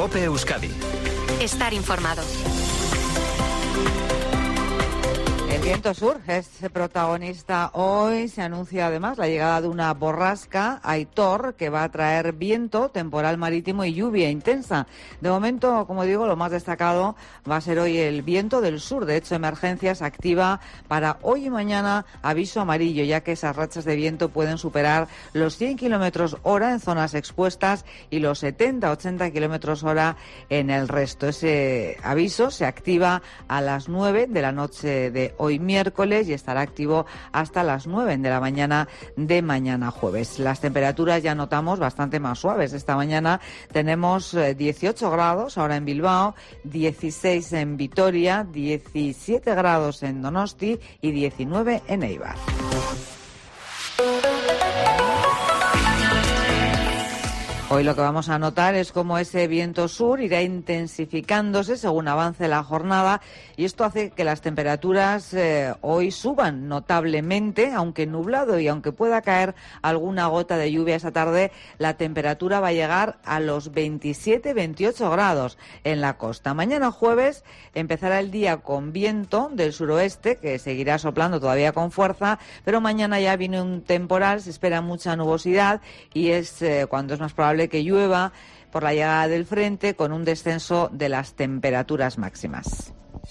COPE Euskadi. Estar informado. El viento sur es protagonista hoy. Se anuncia además la llegada de una borrasca, Aitor, que va a traer viento, temporal marítimo y lluvia intensa. De momento, como digo, lo más destacado va a ser hoy el viento del sur. De hecho, Emergencias activa para hoy y mañana aviso amarillo, ya que esas rachas de viento pueden superar los 100 kilómetros hora en zonas expuestas y los 70-80 kilómetros hora en el resto. Ese aviso se activa a las 9 de la noche de hoy miércoles y estará activo hasta las 9 de la mañana de mañana jueves. Las temperaturas ya notamos bastante más suaves. Esta mañana tenemos 18 grados ahora en Bilbao, 16 en Vitoria, 17 grados en Donosti y 19 en Eibar. Hoy lo que vamos a notar es cómo ese viento sur irá intensificándose según avance la jornada y esto hace que las temperaturas hoy suban notablemente, aunque nublado y aunque pueda caer alguna gota de lluvia esa tarde, la temperatura va a llegar a los 27-28 grados en la costa. Mañana jueves empezará el día con viento del suroeste que seguirá soplando todavía con fuerza, pero mañana ya viene un temporal, se espera mucha nubosidad y es cuando es más probable que llueva por la llegada del frente con un descenso de las temperaturas máximas.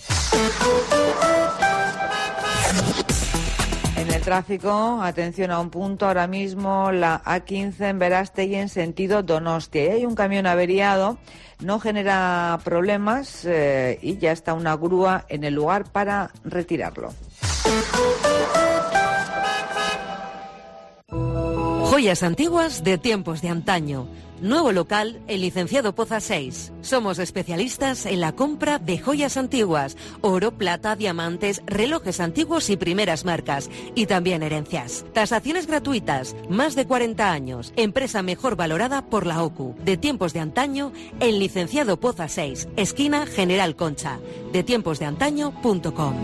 En el tráfico, atención a un punto ahora mismo, la A15 en Berastegui en sentido Donostia. Y hay un camión averiado, no genera problemas y ya está una grúa en el lugar para retirarlo. Joyas antiguas de tiempos de antaño. Nuevo local, el Licenciado Poza 6. Somos especialistas en la compra de joyas antiguas, oro, plata, diamantes, relojes antiguos y primeras marcas. Y también herencias. Tasaciones gratuitas, más de 40 años. Empresa mejor valorada por la OCU. De tiempos de antaño, el Licenciado Poza 6, esquina General Concha. detiemposdeantaño.com.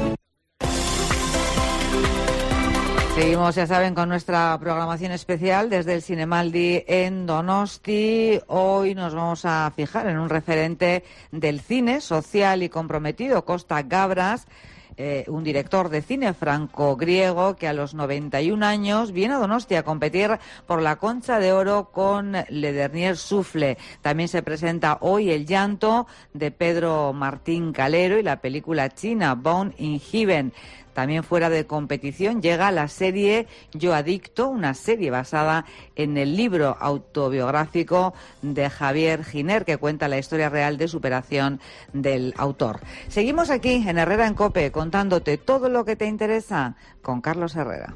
Seguimos, ya saben, con nuestra programación especial desde el Cinemaldi en Donosti. Hoy nos vamos a fijar en un referente del cine social y comprometido, Costa Gavras, un director de cine franco-griego que a los 91 años viene a Donosti a competir por la Concha de Oro con Le Dernier Souffle. También se presenta hoy El llanto de Pedro Martín Calero y la película china Born in Heaven. También fuera de competición llega la serie Yo Adicto, una serie basada en el libro autobiográfico de Javier Giner, que cuenta la historia real de superación del autor. Seguimos aquí en Herrera en COPE, contándote todo lo que te interesa con Carlos Herrera.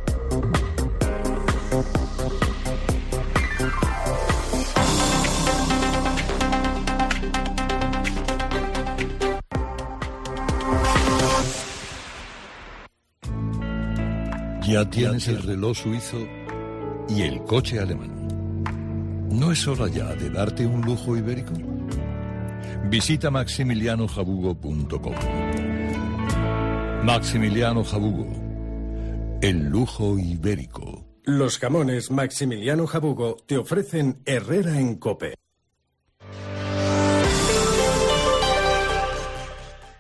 Ya tienes el reloj suizo y el coche alemán. ¿No es hora ya de darte un lujo ibérico? Visita maximilianojabugo.com. Maximiliano Jabugo, el lujo ibérico. Los jamones Maximiliano Jabugo te ofrecen Herrera en COPE.